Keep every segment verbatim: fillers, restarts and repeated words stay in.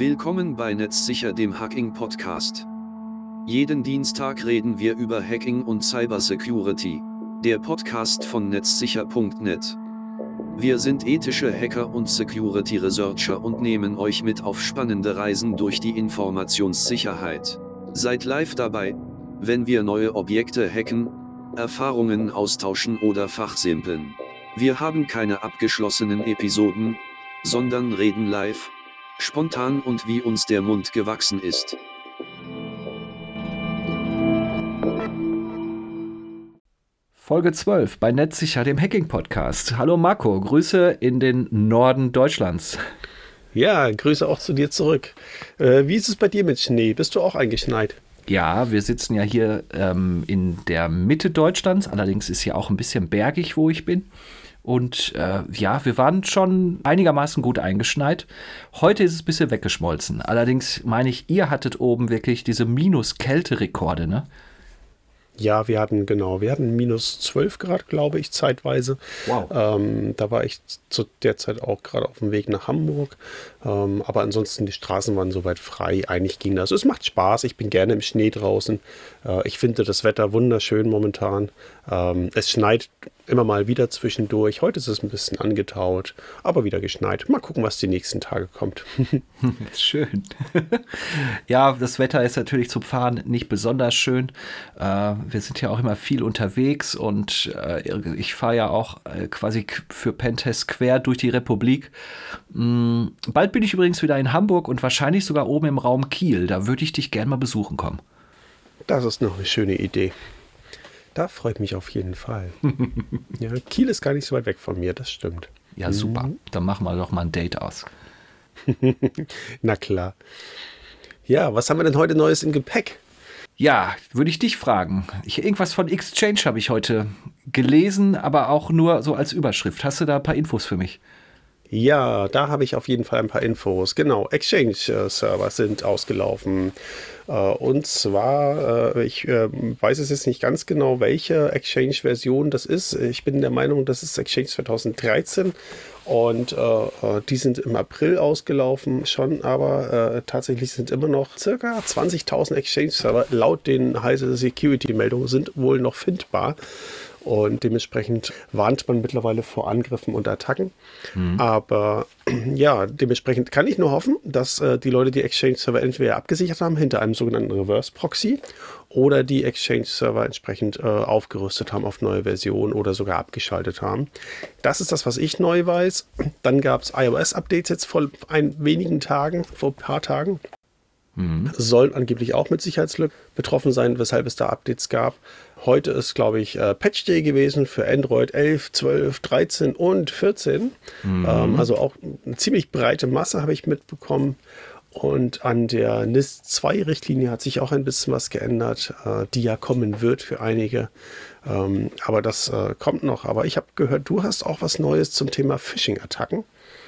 Willkommen bei Netzsicher, dem Hacking-Podcast. Jeden Dienstag reden wir über Hacking und Cybersecurity, der Podcast von netzsicher punkt net. Wir sind ethische Hacker und Security Researcher und nehmen euch mit auf spannende Reisen durch die Informationssicherheit. Seid live dabei, wenn wir neue Objekte hacken, Erfahrungen austauschen oder fachsimpeln. Wir haben keine abgeschlossenen Episoden, sondern reden live, spontan und wie uns der Mund gewachsen ist. Folge zwölf bei Netzsicher, dem Hacking-Podcast. Hallo Marco, Grüße in den Norden Deutschlands. Ja, Grüße auch zu dir zurück. Äh, wie ist es bei dir mit Schnee? Bist du auch eingeschneit? Ja, wir sitzen ja hier ähm, in der Mitte Deutschlands. Allerdings ist hier auch ein bisschen bergig, wo ich bin. Und äh, ja, wir waren schon einigermaßen gut eingeschneit. Heute ist es ein bisschen weggeschmolzen. Allerdings meine ich, ihr hattet oben wirklich diese Minus-Kälte-Rekorde, ne? Ja, wir hatten, genau, wir hatten minus zwölf Grad, glaube ich, zeitweise. Wow. Ähm, da war ich zu der Zeit auch gerade auf dem Weg nach Hamburg. Ähm, aber ansonsten, die Straßen waren soweit frei. Eigentlich ging das. Es macht Spaß. Ich bin gerne im Schnee draußen. Äh, ich finde das Wetter wunderschön momentan. Ähm, es schneit immer mal wieder zwischendurch. Heute ist es ein bisschen angetaut, aber wieder geschneit. Mal gucken, was die nächsten Tage kommt. Schön. Ja, das Wetter ist natürlich zum Fahren nicht besonders schön. Äh, wir sind ja auch immer viel unterwegs und äh, ich fahre ja auch äh, quasi für Pentest quer durch die Republik. Mhm. Bald bin ich übrigens wieder in Hamburg und wahrscheinlich sogar oben im Raum Kiel. Da würde ich dich gerne mal besuchen kommen. Das ist noch eine schöne Idee. Da freut mich auf jeden Fall. Ja, Kiel ist gar nicht so weit weg von mir, das stimmt. Ja, super. Mhm. Dann machen wir doch mal ein Date aus. Na klar. Ja, was haben wir denn heute Neues im Gepäck? Ja, würde ich dich fragen. Ich, irgendwas von Exchange habe ich heute gelesen, aber auch nur so als Überschrift. Hast du da ein paar Infos für mich? Ja, da habe ich auf jeden Fall ein paar Infos. Genau, Exchange-Server sind ausgelaufen. Und zwar, ich weiß es jetzt nicht ganz genau, welche Exchange-Version das ist. Ich bin der Meinung, das ist Exchange zwanzig dreizehn. Und äh, die sind im April ausgelaufen schon, aber äh, tatsächlich sind immer noch circa zwanzigtausend Exchange-Server laut den heißen Security-Meldungen sind wohl noch findbar. Und dementsprechend warnt man mittlerweile vor Angriffen und Attacken. Mhm. Aber ja, dementsprechend kann ich nur hoffen, dass äh, die Leute die Exchange-Server entweder abgesichert haben hinter einem sogenannten Reverse-Proxy oder die Exchange-Server entsprechend äh, aufgerüstet haben auf neue Versionen oder sogar abgeschaltet haben. Das ist das, was ich neu weiß. Dann gab es iOS-Updates jetzt vor ein, wenigen Tagen, vor ein paar Tagen. Mhm. Sollen angeblich auch mit Sicherheitslücken betroffen sein, weshalb es da Updates gab. Heute ist, glaube ich, äh, Patch Day gewesen für Android elf, zwölf, dreizehn und vierzehn. Mhm. Ähm, also auch eine ziemlich breite Masse habe ich mitbekommen. Und an der N I S zwei Richtlinie hat sich auch ein bisschen was geändert, äh, die ja kommen wird für einige. Ähm, aber das äh, kommt noch. Aber ich habe gehört, du hast auch was Neues zum Thema Phishing-Attacken.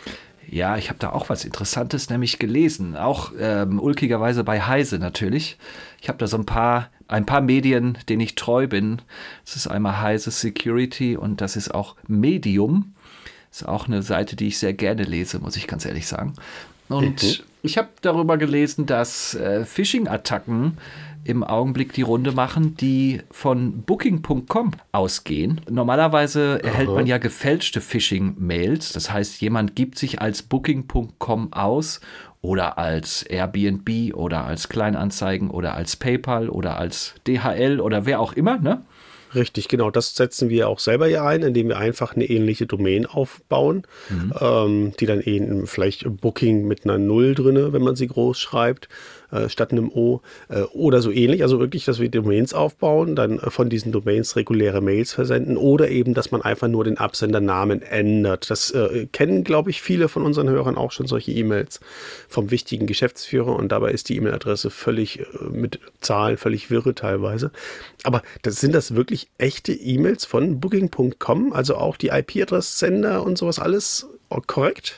Ja, ich habe da auch was Interessantes nämlich gelesen, auch ähm, ulkigerweise bei Heise natürlich. Ich habe da so ein paar, ein paar Medien, denen ich treu bin. Das ist einmal Heise Security und das ist auch Medium. Das ist auch eine Seite, die ich sehr gerne lese, muss ich ganz ehrlich sagen. Und mhm. ich habe darüber gelesen, dass äh, Phishing-Attacken im Augenblick die Runde machen, die von Booking punkt com ausgehen. Normalerweise erhält man ja gefälschte Phishing-Mails. Das heißt, jemand gibt sich als Booking punkt com aus oder als Airbnb oder als Kleinanzeigen oder als PayPal oder als D H L oder wer auch immer, ne? Richtig, genau. Das setzen wir auch selber hier ein, indem wir einfach eine ähnliche Domain aufbauen, mhm. ähm, die dann eben vielleicht Booking mit einer Null drin, wenn man sie groß schreibt, äh, statt einem O äh, oder so ähnlich. Also wirklich, dass wir Domains aufbauen, dann äh, von diesen Domains reguläre Mails versenden oder eben, dass man einfach nur den Absendernamen ändert. Das äh, kennen, glaube ich, viele von unseren Hörern auch schon solche E-Mails vom wichtigen Geschäftsführer und dabei ist die E-Mail-Adresse völlig äh, mit Zahlen völlig wirre teilweise. Aber das, sind das wirklich echte E-Mails von Booking punkt com, also auch die I P-Adresssender und sowas alles korrekt?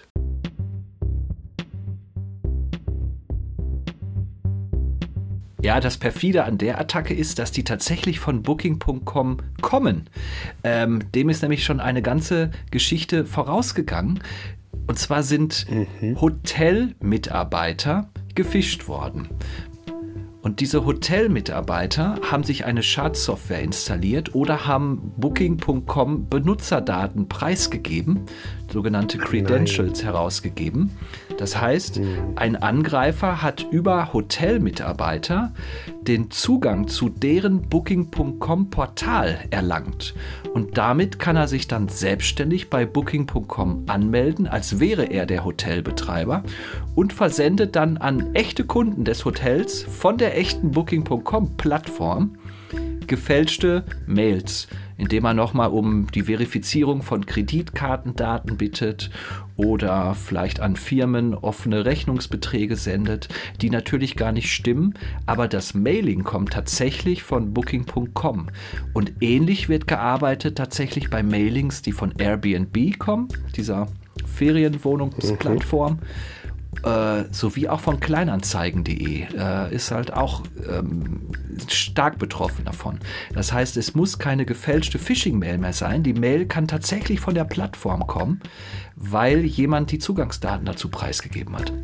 Ja, das perfide an der Attacke ist, dass die tatsächlich von Booking punkt com kommen. Ähm, dem ist nämlich schon eine ganze Geschichte vorausgegangen. Und zwar sind mhm. Hotelmitarbeiter gefischt worden. Und diese Hotelmitarbeiter haben sich eine Schadsoftware installiert oder haben Booking Punkt com Benutzerdaten preisgegeben, sogenannte Credentials Nein. herausgegeben. Das heißt, ein Angreifer hat über Hotelmitarbeiter den Zugang zu deren Booking Punkt com Portal erlangt. Und damit kann er sich dann selbstständig bei Booking Punkt com anmelden, als wäre er der Hotelbetreiber und versendet dann an echte Kunden des Hotels von der echten Booking Punkt com Plattform gefälschte Mails, indem er nochmal um die Verifizierung von Kreditkartendaten bittet oder vielleicht an Firmen offene Rechnungsbeträge sendet, die natürlich gar nicht stimmen, aber das Mailing kommt tatsächlich von Booking Punkt com. Und ähnlich wird gearbeitet tatsächlich bei Mailings, die von Airbnb kommen, dieser Ferienwohnungsplattform. Mhm. Äh, sowie auch von Kleinanzeigen punkt de äh, ist halt auch ähm, stark betroffen davon. Das heißt, es muss keine gefälschte Phishing-Mail mehr sein. Die Mail kann tatsächlich von der Plattform kommen, weil jemand die Zugangsdaten dazu preisgegeben hat.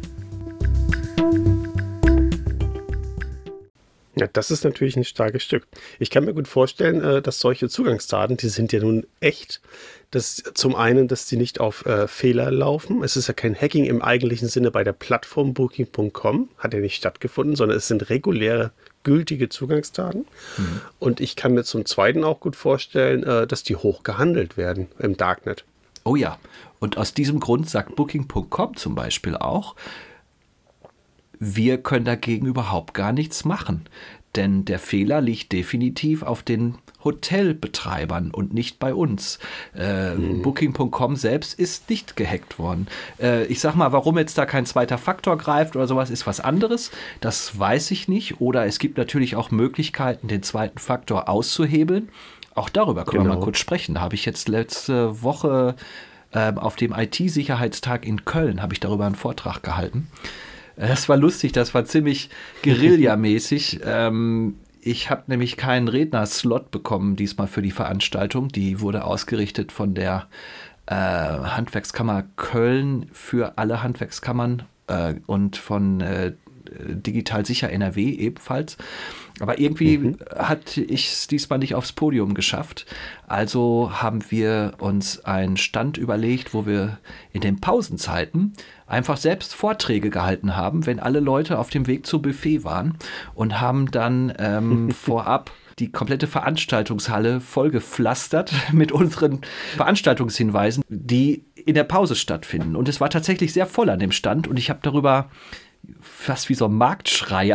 Ja, das ist natürlich ein starkes Stück. Ich kann mir gut vorstellen, dass solche Zugangsdaten, die sind ja nun echt, dass zum einen, dass die nicht auf äh, Fehler laufen. Es ist ja kein Hacking im eigentlichen Sinne bei der Plattform Booking Punkt com, hat ja nicht stattgefunden, sondern es sind reguläre, gültige Zugangsdaten. Mhm. Und ich kann mir zum Zweiten auch gut vorstellen, äh, dass die hoch gehandelt werden im Darknet. Oh ja, und aus diesem Grund sagt Booking Punkt com zum Beispiel auch, wir können dagegen überhaupt gar nichts machen, denn der Fehler liegt definitiv auf den Hotelbetreibern und nicht bei uns. Äh, mhm. Booking Punkt com selbst ist nicht gehackt worden. Äh, ich sag mal, warum jetzt da kein zweiter Faktor greift oder sowas, ist was anderes. Das weiß ich nicht. Oder es gibt natürlich auch Möglichkeiten, den zweiten Faktor auszuhebeln. Auch darüber können genau. wir mal kurz sprechen. Da habe ich jetzt letzte Woche äh, auf dem I T-Sicherheitstag in Köln habe ich darüber einen Vortrag gehalten. Das war lustig, das war ziemlich guerillamäßig. ähm, ich habe nämlich keinen Rednerslot bekommen diesmal für die Veranstaltung. Die wurde ausgerichtet von der äh, Handwerkskammer Köln für alle Handwerkskammern äh, und von äh, Digital Sicher N R W ebenfalls. Aber irgendwie mhm. hatte ich es diesmal nicht aufs Podium geschafft. Also haben wir uns einen Stand überlegt, wo wir in den Pausenzeiten einfach selbst Vorträge gehalten haben, wenn alle Leute auf dem Weg zum Buffet waren und haben dann ähm, vorab die komplette Veranstaltungshalle vollgepflastert mit unseren Veranstaltungshinweisen, die in der Pause stattfinden. Und es war tatsächlich sehr voll an dem Stand und ich habe darüber fast wie so ein Marktschreier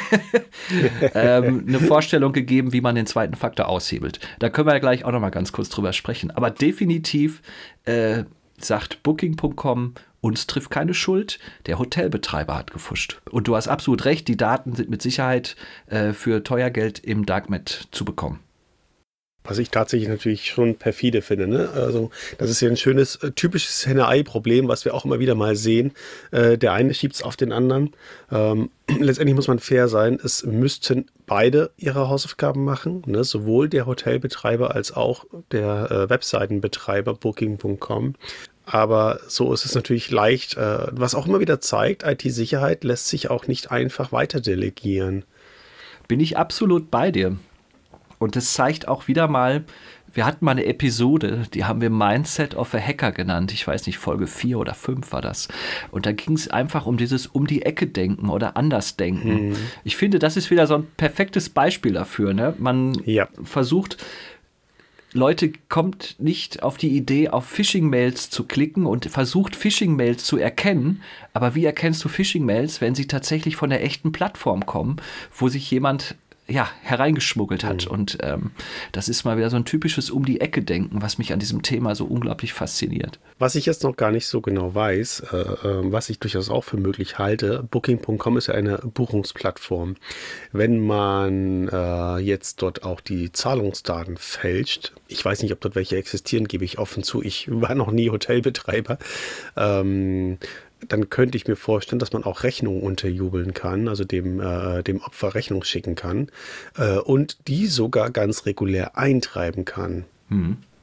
ähm, eine Vorstellung gegeben, wie man den zweiten Faktor aushebelt. Da können wir ja gleich auch noch mal ganz kurz drüber sprechen. Aber definitiv äh, sagt Booking Punkt com, uns trifft keine Schuld, der Hotelbetreiber hat gefuscht. Und du hast absolut recht, die Daten sind mit Sicherheit äh, für teuer Geld im Darknet zu bekommen. Was ich tatsächlich natürlich schon perfide finde. Ne? Also das ist ja ein schönes, äh, typisches Henne-Ei-Problem, was wir auch immer wieder mal sehen. Äh, der eine schiebt es auf den anderen. Ähm, letztendlich muss man fair sein. Es müssten beide ihre Hausaufgaben machen. Ne? Sowohl der Hotelbetreiber als auch der äh, Webseitenbetreiber Booking Punkt com. Aber so ist es natürlich leicht. Äh, was auch immer wieder zeigt, I T-Sicherheit lässt sich auch nicht einfach weiter delegieren. Bin ich absolut bei dir. Und das zeigt auch wieder mal, wir hatten mal eine Episode, die haben wir Mindset of a Hacker genannt. Ich weiß nicht, Folge vier oder fünf war das. Und da ging es einfach um dieses Um-die-Ecke-Denken oder Andersdenken. Mhm. Ich finde, das ist wieder so ein perfektes Beispiel dafür. Ne? Man ja. versucht, Leute kommt nicht auf die Idee, auf Phishing-Mails zu klicken und versucht, Phishing-Mails zu erkennen. Aber wie erkennst du Phishing-Mails, wenn sie tatsächlich von der echten Plattform kommen, wo sich jemand ja, hereingeschmuggelt hat. Mhm. Und ähm, das ist mal wieder so ein typisches Um-die-Ecke-Denken, was mich an diesem Thema so unglaublich fasziniert. Was ich jetzt noch gar nicht so genau weiß, äh, äh, was ich durchaus auch für möglich halte, Booking Punkt com ist ja eine Buchungsplattform. Wenn man äh, jetzt dort auch die Zahlungsdaten fälscht, ich weiß nicht, ob dort welche existieren, gebe ich offen zu, ich war noch nie Hotelbetreiber, ähm, dann könnte ich mir vorstellen, dass man auch Rechnungen unterjubeln kann, also dem, äh, dem Opfer Rechnung schicken kann äh, und die sogar ganz regulär eintreiben kann. Mhm.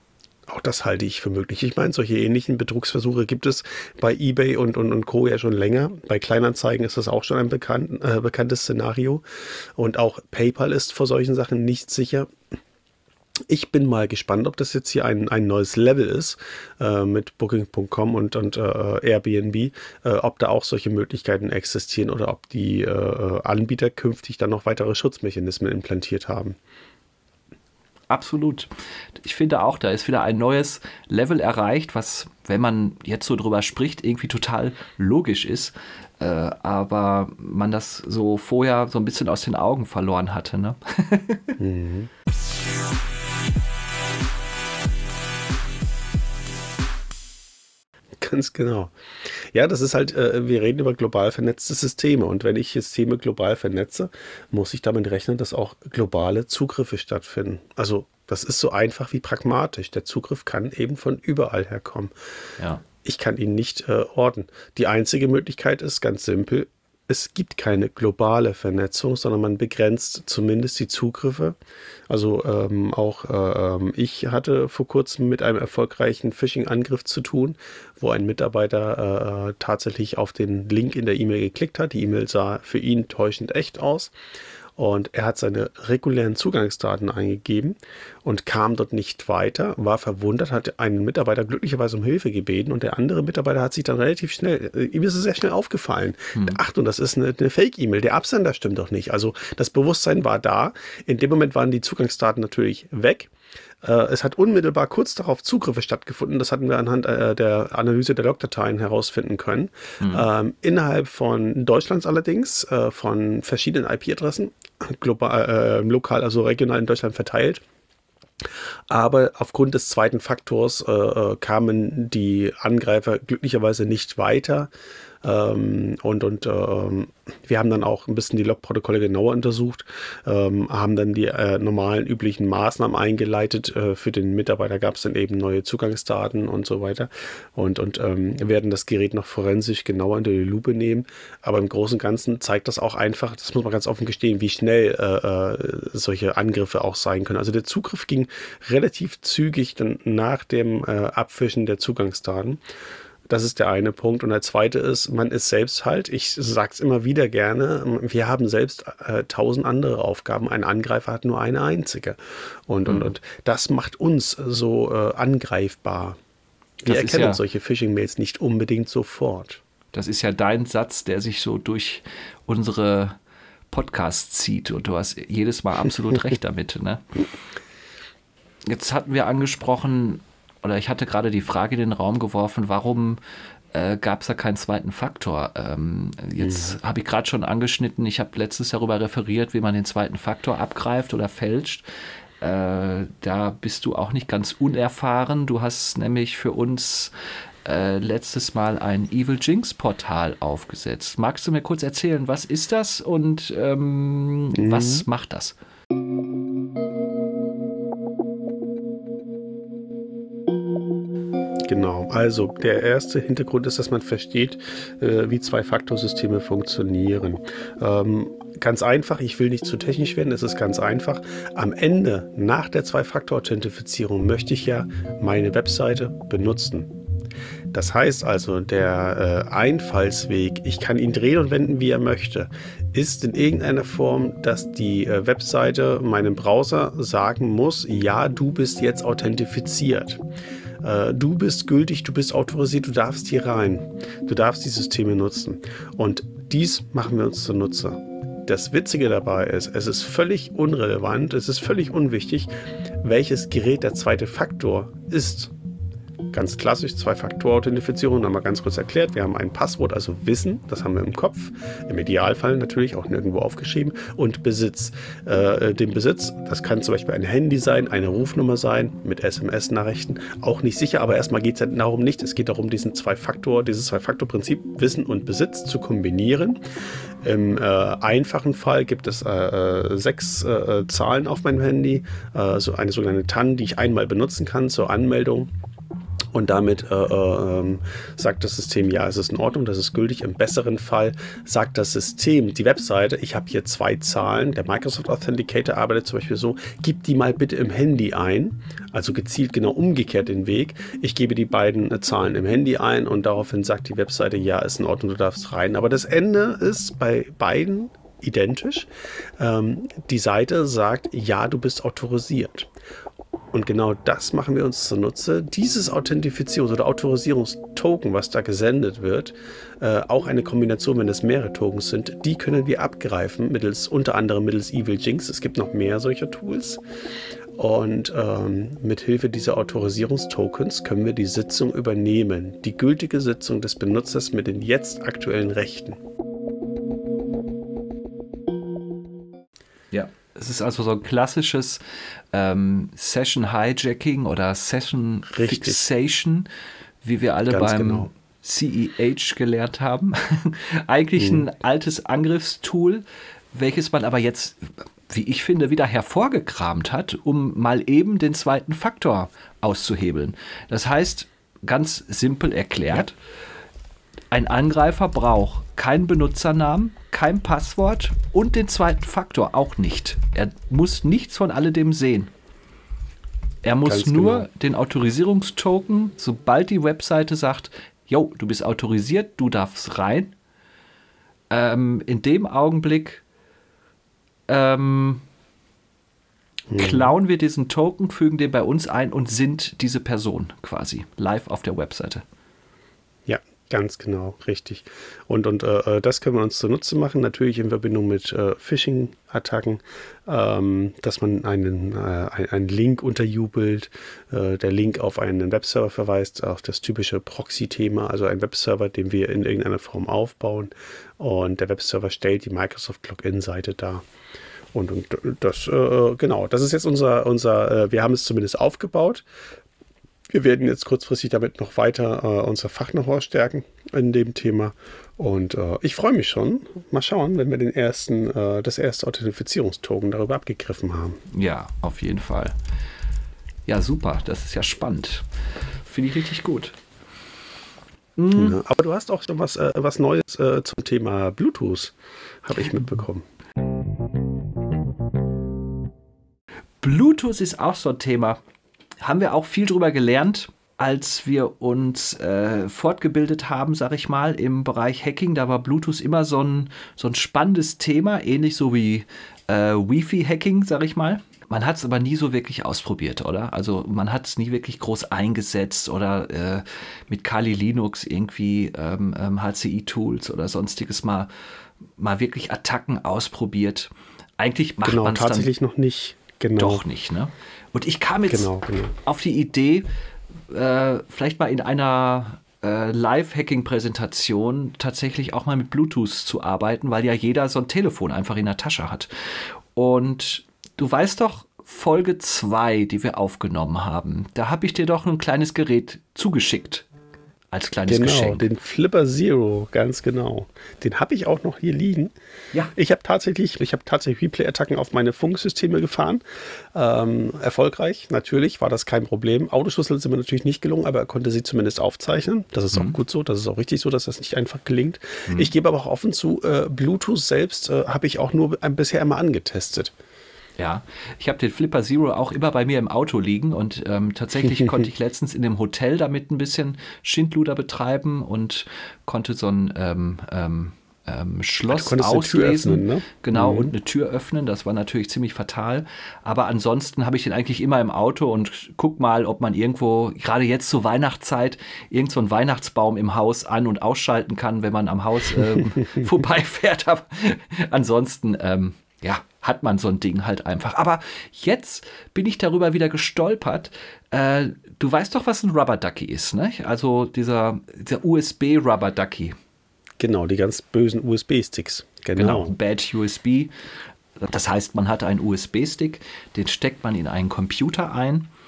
Auch das halte ich für möglich. Ich meine, solche ähnlichen Betrugsversuche gibt es bei eBay und, und, und Co. ja schon länger. Bei Kleinanzeigen ist das auch schon ein bekannt, äh, bekanntes Szenario. Und auch PayPal ist vor solchen Sachen nicht sicher. Ich bin mal gespannt, ob das jetzt hier ein, ein neues Level ist äh, mit Booking Punkt com und, und äh, Airbnb, äh, ob da auch solche Möglichkeiten existieren oder ob die äh, Anbieter künftig dann noch weitere Schutzmechanismen implantiert haben. Absolut. Ich finde auch, da ist wieder ein neues Level erreicht, was, wenn man jetzt so drüber spricht, irgendwie total logisch ist, äh, aber man das so vorher so ein bisschen aus den Augen verloren hatte. Ne? mhm. Ganz genau. Ja, das ist halt, äh, wir reden über global vernetzte Systeme und wenn ich Systeme global vernetze, muss ich damit rechnen, dass auch globale Zugriffe stattfinden. Also das ist so einfach wie pragmatisch. Der Zugriff kann eben von überall herkommen. Ja. Ich kann ihn nicht äh, orten. Die einzige Möglichkeit ist ganz simpel, es gibt keine globale Vernetzung, sondern man begrenzt zumindest die Zugriffe. Also ähm, auch äh, ich hatte vor kurzem mit einem erfolgreichen Phishing-Angriff zu tun, wo ein Mitarbeiter äh, tatsächlich auf den Link in der E-Mail geklickt hat. Die E-Mail sah für ihn täuschend echt aus. Und er hat seine regulären Zugangsdaten eingegeben und kam dort nicht weiter, war verwundert, hat einen Mitarbeiter glücklicherweise um Hilfe gebeten und der andere Mitarbeiter hat sich dann relativ schnell, ihm ist es sehr schnell aufgefallen. Hm. Achtung, das ist eine, eine Fake-E-Mail, der Absender stimmt doch nicht. Also das Bewusstsein war da. In dem Moment waren die Zugangsdaten natürlich weg. Es hat unmittelbar kurz darauf Zugriffe stattgefunden. Das hatten wir anhand äh, der Analyse der Logdateien herausfinden können. Mhm. Ähm, innerhalb von Deutschlands allerdings, äh, von verschiedenen I P-Adressen, global, äh, lokal, also regional in Deutschland verteilt. Aber aufgrund des zweiten Faktors äh, kamen die Angreifer glücklicherweise nicht weiter. Ähm, und und ähm, wir haben dann auch ein bisschen die Logprotokolle genauer untersucht, ähm, haben dann die äh, normalen üblichen Maßnahmen eingeleitet. Äh, für den Mitarbeiter gab es dann eben neue Zugangsdaten und so weiter. Und, und ähm, werden das Gerät noch forensisch genauer unter die Lupe nehmen. Aber im Großen und Ganzen zeigt das auch einfach, das muss man ganz offen gestehen, wie schnell äh, äh, solche Angriffe auch sein können. Also der Zugriff ging relativ zügig dann nach dem äh, Abfischen der Zugangsdaten. Das ist der eine Punkt. Und der zweite ist, man ist selbst halt, ich sage es immer wieder gerne, wir haben selbst äh, tausend andere Aufgaben. Ein Angreifer hat nur eine einzige. Und, mhm. und, und das macht uns so äh, angreifbar. Wir das erkennen ja, solche Phishing-Mails nicht unbedingt sofort. Das ist ja dein Satz, der sich so durch unsere Podcasts zieht. Und du hast jedes Mal absolut recht damit. Ne? Jetzt hatten wir angesprochen, oder ich hatte gerade die Frage in den Raum geworfen, warum äh, gab es da keinen zweiten Faktor? Ähm, jetzt mhm. habe ich gerade schon angeschnitten, ich habe letztens darüber referiert, wie man den zweiten Faktor abgreift oder fälscht. Äh, da bist du auch nicht ganz unerfahren. Du hast nämlich für uns äh, letztes Mal ein Evil Jinx Portal aufgesetzt. Magst du mir kurz erzählen, was ist das und ähm, mhm. was macht das? Genau, also der erste Hintergrund ist, dass man versteht, äh, wie Zwei-Faktor-Systeme funktionieren. Ähm, ganz einfach, ich will nicht zu technisch werden, es ist ganz einfach. Am Ende, nach der Zwei-Faktor-Authentifizierung, möchte ich ja meine Webseite benutzen. Das heißt also, der äh, Einfallsweg, ich kann ihn drehen und wenden, wie er möchte, ist in irgendeiner Form, dass die äh, Webseite meinem Browser sagen muss, ja, du bist jetzt authentifiziert. Du bist gültig, du bist autorisiert, du darfst hier rein. Du darfst die Systeme nutzen. Und dies machen wir uns zunutze. Das Witzige dabei ist, es ist völlig unrelevant, es ist völlig unwichtig, welches Gerät der zweite Faktor ist. Ganz klassisch, Zwei-Faktor-Authentifizierung, haben wir ganz kurz erklärt. Wir haben ein Passwort, also Wissen, das haben wir im Kopf, im Idealfall natürlich auch nirgendwo aufgeschrieben, und Besitz. Äh, den Besitz, das kann zum Beispiel ein Handy sein, eine Rufnummer sein, mit S M S-Nachrichten, auch nicht sicher, aber erstmal geht es darum nicht, es geht darum, diesen Zwei-Faktor, dieses Zwei-Faktor-Prinzip Wissen und Besitz zu kombinieren. Im äh, einfachen Fall gibt es äh, sechs äh, Zahlen auf meinem Handy, äh, so eine sogenannte T A N, die ich einmal benutzen kann zur Anmeldung. Und damit äh, äh, sagt das System, ja, es ist in Ordnung, das ist gültig. Im besseren Fall sagt das System, die Webseite, ich habe hier zwei Zahlen. Der Microsoft Authenticator arbeitet zum Beispiel so, gib die mal bitte im Handy ein. Also gezielt genau umgekehrt den Weg. Ich gebe die beiden äh, Zahlen im Handy ein und daraufhin sagt die Webseite, ja, ist in Ordnung, du darfst rein. Aber das Ende ist bei beiden identisch. Ähm, die Seite sagt, ja, du bist autorisiert. Und genau das machen wir uns zunutze. Dieses Authentifizierungs- oder Autorisierungstoken, was da gesendet wird, äh, auch eine Kombination, wenn es mehrere Tokens sind, die können wir abgreifen, mittels unter anderem mittels Evil Jinx. Es gibt noch mehr solcher Tools. Und ähm, mit Hilfe dieser Autorisierungstokens können wir die Sitzung übernehmen. Die gültige Sitzung des Benutzers mit den jetzt aktuellen Rechten. Ja. Es ist also so ein klassisches ähm, Session Hijacking oder Session Richtig. Fixation, wie wir alle Ganz beim genau. C E H gelernt haben. Eigentlich Mhm. ein altes Angriffstool, welches man aber jetzt, wie ich finde, wieder hervorgekramt hat, um mal eben den zweiten Faktor auszuhebeln. Das heißt, ganz simpel erklärt, ein Angreifer braucht keinen Benutzernamen, kein Passwort und den zweiten Faktor auch nicht. Er muss nichts von alledem sehen. Er muss Ganz nur genau. den Autorisierungstoken, sobald die Webseite sagt, jo, du bist autorisiert, du darfst rein. Ähm, in dem Augenblick ähm, Hm. klauen wir diesen Token, fügen den bei uns ein und sind diese Person quasi live auf der Webseite. Ja, ganz genau, richtig. Und, und äh, das können wir uns zunutze machen, natürlich in Verbindung mit äh, Phishing-Attacken, ähm, dass man einen, äh, ein, einen Link unterjubelt, äh, der Link auf einen Webserver verweist, auf das typische Proxy-Thema, also ein Webserver, den wir in irgendeiner Form aufbauen, und der Webserver stellt die Microsoft-Login-Seite dar. Und, und das, äh, genau, das ist jetzt unser, unser äh, wir haben es zumindest aufgebaut. Wir werden jetzt kurzfristig damit noch weiter äh, unser Fach-Know-how stärken in dem Thema. Und äh, ich freue mich schon. Mal schauen, wenn wir den ersten, äh, das erste Authentifizierungstoken darüber abgegriffen haben. Ja, auf jeden Fall. Ja, super. Das ist ja spannend. Finde ich richtig gut. Mhm. Ja, aber du hast auch schon was, äh, was Neues äh, zum Thema Bluetooth, habe ich mitbekommen. Bluetooth ist auch so ein Thema. Haben wir auch viel drüber gelernt, als wir uns äh, fortgebildet haben, sag ich mal, im Bereich Hacking. Da war Bluetooth immer so ein, so ein spannendes Thema, ähnlich so wie äh, Wi-Fi-Hacking, sag ich mal. Man hat es aber nie so wirklich ausprobiert, oder? Also man hat es nie wirklich groß eingesetzt oder äh, mit Kali Linux irgendwie ähm, ähm, H C I-Tools oder sonstiges mal, mal wirklich Attacken ausprobiert. Eigentlich macht Genau, man es dann tatsächlich noch nicht. Genau. doch nicht, ne? Und ich kam jetzt Genau, genau. auf die Idee, äh, vielleicht mal in einer äh, Live-Hacking-Präsentation tatsächlich auch mal mit Bluetooth zu arbeiten, weil ja jeder so ein Telefon einfach in der Tasche hat. Und du weißt doch, Folge zwei, die wir aufgenommen haben, da habe ich dir doch ein kleines Gerät zugeschickt. Als kleines Genau, Geschenk. den Flipper Zero, ganz genau. Den habe ich auch noch hier liegen. Ja. Ich habe tatsächlich, ich habe tatsächlich Replay-Attacken auf meine Funksysteme gefahren. Ähm, erfolgreich, natürlich, war das kein Problem. Autoschlüssel sind mir natürlich nicht gelungen, aber er konnte sie zumindest aufzeichnen. Das ist Mhm. auch gut so, das ist auch richtig so, dass das nicht einfach gelingt. Mhm. Ich gebe aber auch offen zu, äh, Bluetooth selbst äh, habe ich auch nur ein, bisher immer angetestet. Ja, ich habe den Flipper Zero auch immer bei mir im Auto liegen und ähm, tatsächlich konnte ich letztens in dem Hotel damit ein bisschen Schindluder betreiben und konnte so ein ähm, ähm, ähm, Schloss Du konntest eine Tür auslesen. öffnen, ne? Genau, Mhm. und eine Tür öffnen. Das war natürlich ziemlich fatal. Aber ansonsten habe ich den eigentlich immer im Auto und guck mal, ob man irgendwo, gerade jetzt zur Weihnachtszeit, irgend so einen Weihnachtsbaum im Haus an- und ausschalten kann, wenn man am Haus ähm, vorbeifährt. Aber ansonsten, ähm, ja, hat man so ein Ding halt einfach. Aber jetzt bin ich darüber wieder gestolpert. Äh, du weißt doch, was ein Rubber Ducky ist, ne? Also dieser, dieser U S B-Rubber Ducky. Genau, die ganz bösen U S B-Sticks. Genau, Genau. Bad U S B. Das heißt, man hat einen U S B-Stick, den steckt man in einen Computer ein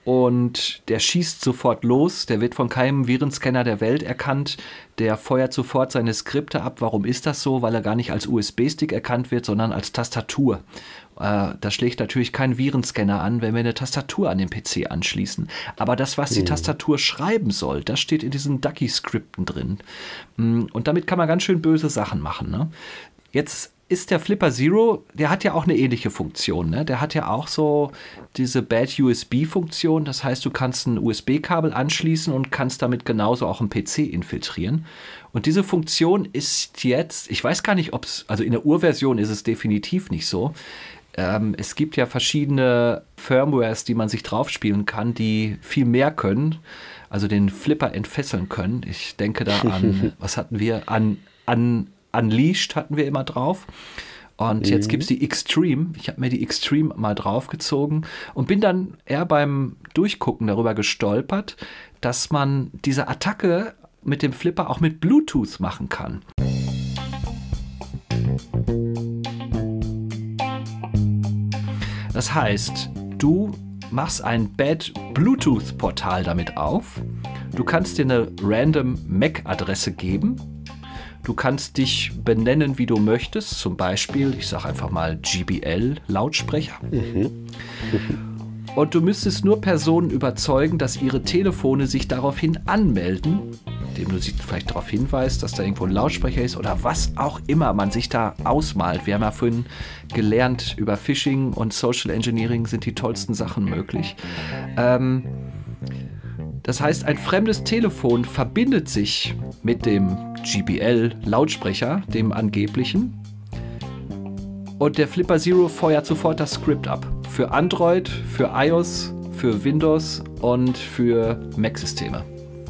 und der schießt sofort los, der wird von keinem Virenscanner der Welt erkannt, der feuert sofort seine Skripte ab. Warum ist das so? Weil er gar nicht als U S B-Stick erkannt wird, sondern als Tastatur. Äh, das schlägt natürlich kein Virenscanner an, wenn wir eine Tastatur an den P C anschließen. Aber das, was die mhm. Tastatur schreiben soll, das steht in diesen Ducky-Skripten drin. Und damit kann man ganz schön böse Sachen machen, ne? Jetzt ist der Flipper Zero, der hat ja auch eine ähnliche Funktion, ne? Der hat ja auch so diese Bad U S B-Funktion. Das heißt, du kannst ein U S B-Kabel anschließen und kannst damit genauso auch einen P C infiltrieren. Und diese Funktion ist jetzt, ich weiß gar nicht, ob es, also in der Urversion ist es definitiv nicht so. Ähm, es gibt ja verschiedene Firmwares, die man sich draufspielen kann, die viel mehr können, also den Flipper entfesseln können. Ich denke da an, was hatten wir, an, an Unleashed hatten wir immer drauf. Und mhm. jetzt gibt es die Extreme. Ich habe mir die Extreme mal draufgezogen und bin dann eher beim Durchgucken darüber gestolpert, dass man diese Attacke mit dem Flipper auch mit Bluetooth machen kann. Das heißt, du machst ein Bad Bluetooth-Portal damit auf. Du kannst dir eine random M A C-Adresse geben. Du kannst dich benennen, wie du möchtest. Zum Beispiel, ich sage einfach mal G B L-Lautsprecher. Mhm. Und du müsstest nur Personen überzeugen, dass ihre Telefone sich daraufhin anmelden, indem du sie vielleicht darauf hinweist, dass da irgendwo ein Lautsprecher ist oder was auch immer man sich da ausmalt. Wir haben ja vorhin gelernt, über Phishing und Social Engineering sind die tollsten Sachen möglich. Ähm, das heißt, ein fremdes Telefon verbindet sich mit dem G B L-Lautsprecher, dem angeblichen, und der Flipper Zero feuert sofort das Skript ab. Für Android, für iOS, für Windows und für Mac-Systeme.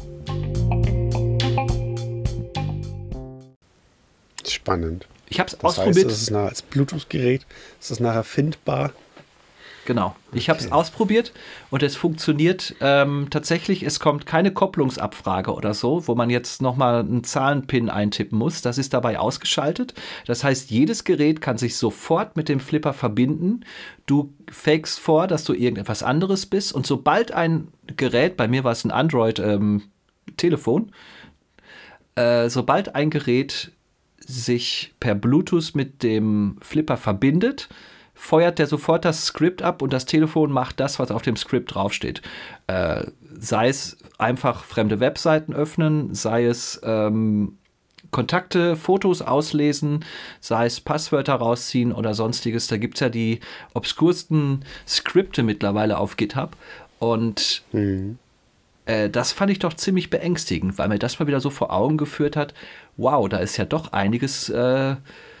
Spannend. Ich habe es das ausprobiert. Heißt, es ist nachher als Bluetooth-Gerät, ist es nachher findbar. Genau. Ich Okay. habe es ausprobiert und es funktioniert ähm, tatsächlich. Es kommt keine Kopplungsabfrage oder so, wo man jetzt nochmal einen Zahlenpin eintippen muss. Das ist dabei ausgeschaltet. Das heißt, jedes Gerät kann sich sofort mit dem Flipper verbinden. Du fakest vor, dass du irgendetwas anderes bist. Und sobald ein Gerät, bei mir war es ein Android-Telefon, ähm, äh, sobald ein Gerät sich per Bluetooth mit dem Flipper verbindet, feuert der sofort das Skript ab und das Telefon macht das, was auf dem Skript draufsteht. Äh, sei es einfach fremde Webseiten öffnen, sei es ähm, Kontakte, Fotos auslesen, sei es Passwörter rausziehen oder sonstiges. Da gibt es ja die obskursten Skripte mittlerweile auf GitHub. Und mhm. äh, das fand ich doch ziemlich beängstigend, weil mir das mal wieder so vor Augen geführt hat, wow, da ist ja doch einiges äh,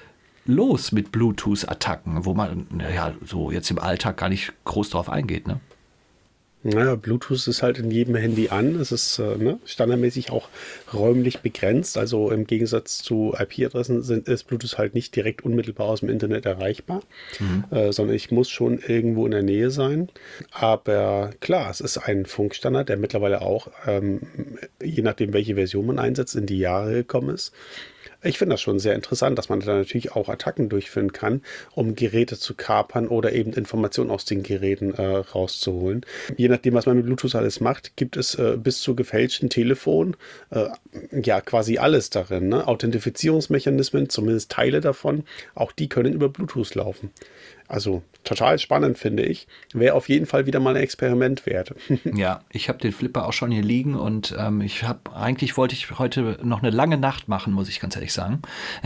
los mit Bluetooth-Attacken, wo man ja so jetzt im Alltag gar nicht groß drauf eingeht, ne? Naja, Bluetooth ist halt in jedem Handy an. Es ist äh, ne, standardmäßig auch räumlich begrenzt. Also im Gegensatz zu I P-Adressen sind, ist Bluetooth halt nicht direkt unmittelbar aus dem Internet erreichbar, mhm. äh, sondern ich muss schon irgendwo in der Nähe sein. Aber klar, es ist ein Funkstandard, der mittlerweile auch, ähm, je nachdem welche Version man einsetzt, in die Jahre gekommen ist. Ich finde das schon sehr interessant, dass man da natürlich auch Attacken durchführen kann, um Geräte zu kapern oder eben Informationen aus den Geräten äh, rauszuholen. Je nachdem, was man mit Bluetooth alles macht, gibt es äh, bis zu gefälschten Telefonen äh, ja quasi alles darin. Ne? Authentifizierungsmechanismen, zumindest Teile davon, auch die können über Bluetooth laufen. Also total spannend, finde ich. Wäre auf jeden Fall wieder mal ein Experiment wert. Ja, ich habe den Flipper auch schon hier liegen und ähm, ich habe, eigentlich wollte ich heute noch eine lange Nacht machen, muss ich ganz ehrlich sagen.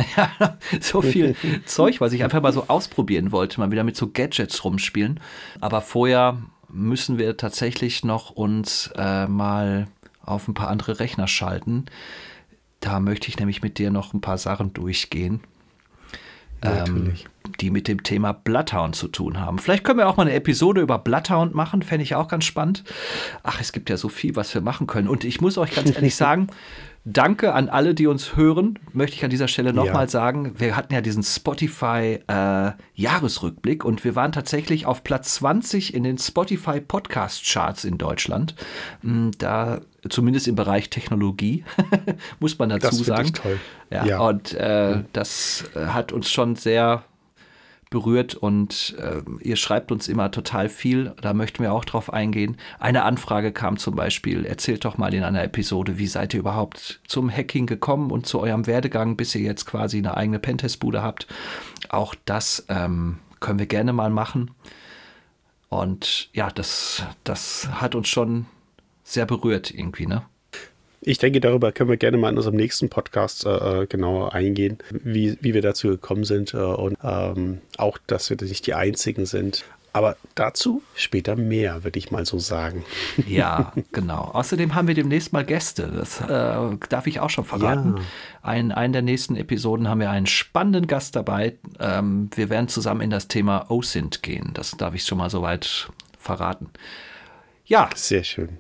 So viel Zeug, was ich einfach mal so ausprobieren wollte, mal wieder mit so Gadgets rumspielen. Aber vorher müssen wir tatsächlich noch uns äh, mal auf ein paar andere Rechner schalten. Da möchte ich nämlich mit dir noch ein paar Sachen durchgehen. Natürlich. Ähm, die mit dem Thema Bloodhound zu tun haben. Vielleicht können wir auch mal eine Episode über Bloodhound machen, fände ich auch ganz spannend. Ach, es gibt ja so viel, was wir machen können. Und ich muss euch ganz ehrlich sagen, danke an alle, die uns hören, möchte ich an dieser Stelle nochmal ja. sagen. Wir hatten ja diesen Spotify-Jahresrückblick äh, und wir waren tatsächlich auf Platz zwanzig in den Spotify-Podcast-Charts in Deutschland. Da zumindest im Bereich Technologie, muss man dazu das sagen. Ich toll. Ja, ja. Und äh, das hat uns schon sehr berührt und äh, ihr schreibt uns immer total viel. Da möchten wir auch drauf eingehen. Eine Anfrage kam zum Beispiel, erzählt doch mal in einer Episode, wie seid ihr überhaupt zum Hacking gekommen und zu eurem Werdegang, bis ihr jetzt quasi eine eigene Pentest-Bude habt. Auch das ähm, können wir gerne mal machen. Und ja, das, das hat uns schon sehr berührt irgendwie, ne? Ich denke, darüber können wir gerne mal in unserem nächsten Podcast äh, genauer eingehen, wie, wie wir dazu gekommen sind äh, und ähm, auch, dass wir nicht die Einzigen sind. Aber dazu später mehr, würde ich mal so sagen. Ja, genau. Außerdem haben wir demnächst mal Gäste. Das äh, darf ich auch schon verraten. Ja. In einer der nächsten Episoden haben wir einen spannenden Gast dabei. Ähm, wir werden zusammen in das Thema O S I N T gehen. Das darf ich schon mal soweit verraten. Ja. Sehr schön.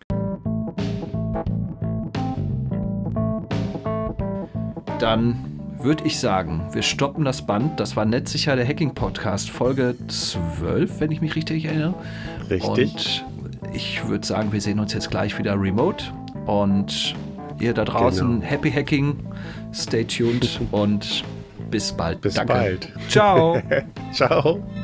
Dann würde ich sagen, wir stoppen das Band. Das war Netzsicher, der Hacking-Podcast, Folge zwölf, wenn ich mich richtig erinnere. Richtig. Und ich würde sagen, wir sehen uns jetzt gleich wieder remote. Und ihr da draußen, genau. Happy Hacking, stay tuned und bis bald. Bis Danke. bald. Ciao. Ciao.